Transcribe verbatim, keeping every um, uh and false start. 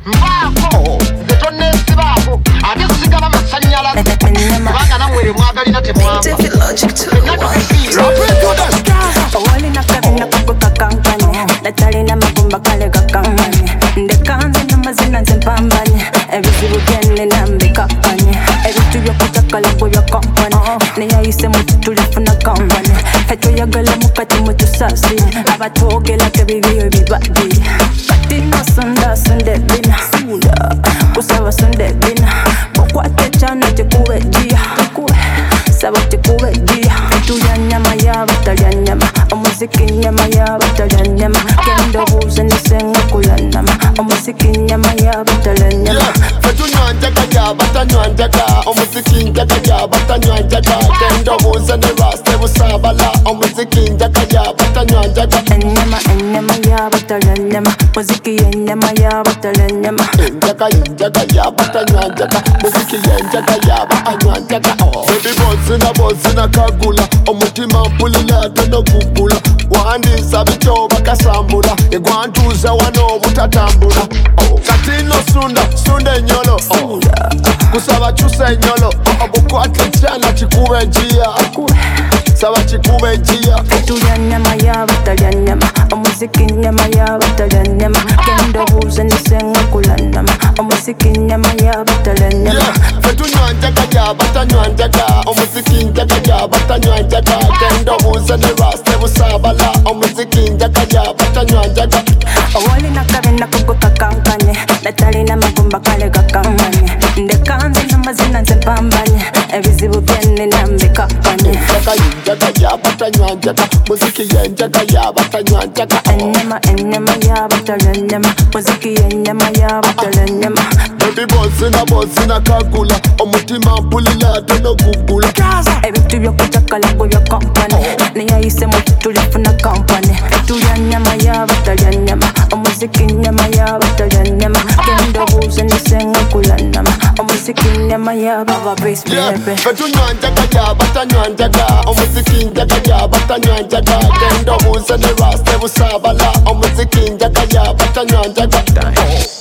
Mbaako nze tonneesibaako ate kusigala masannyalaze kubanga nammwe mwagalina temwamba owalina kabina kakukakankanye natalina magumba kale gakankanye ndekanze namazina nze mpambanye ebizibu byenina mbikakkanye ebintu byokutakala gwe byakampane neyayise mututulifuna kampane fetoyagala mukati mutusasi abatwogerako ebibiyo bibadde kati nosonda sonde bina kusaba sonde bina bokwate cyane tekube jia saba tekube jia tulya nyama y'abatalya nyama omuziki nyama y'abatalya nyama genda buuze nisenga kulya nyama omuziki nyama y'abatalya nyama fetunywa njaga y'abatanywa njaga omuziki njaga y'abatanywa njaga genda buuze ne raste busabala omuziki njaga y'abatanywa njaga enyama enyama y'abatalya nyama muziki y'enyama y'abatalya nyama enjaga y'enjaga y'abatanywa njaga muziki y'enjaga y'abatanywa njaga baby bozina bozina kagula omutima mpulira tonogugula wandiisa bityo bakasambula egwantuuza wano obutatambula kati no sunda sunda enyolo kusaba kyusa enyolo obukwate kyana kikuba ejiya saba kikuba ejiya tulya nyama y'abatalya nyama omuziki nyama y'abatalya nyama genda buuze nisenga kulya nyama omuziki nyama y'abatalya nyama fetunywa njaga y'abatanywa njaga omuziki njaga y'abatanywa njaga genda buuze ne raste busabala omuziki njaga y'abatanywa njaga owalina kabina kakukakankanye natalina magumba kale gakankanye ndekanze namazina nze mpambanye ebizibu byenina mbikakkanye enjaga y'enjaga y'abatanywa njaga muziki y'enjaga y'abatanywa njaga enyama enyama y'abatalya nyama muziki y'enyama y'abatalya nyama baby bozina bozina kagula omutima mpulira tonogugula ebintu byokutakala gwe byakampane neyayise mututulifuna kampane tulya nyama y'abatalya nyama omuziki nyama y'abatalya nyama genda buuze nisenga kulya nyama omuziki nyama y'abababesbebe fetunywa njaga y'abatanywa njaga omuziki njaga y'abatanywa njaga genda buuze ne raste busabala omuziki njaga y'abatanywa njaga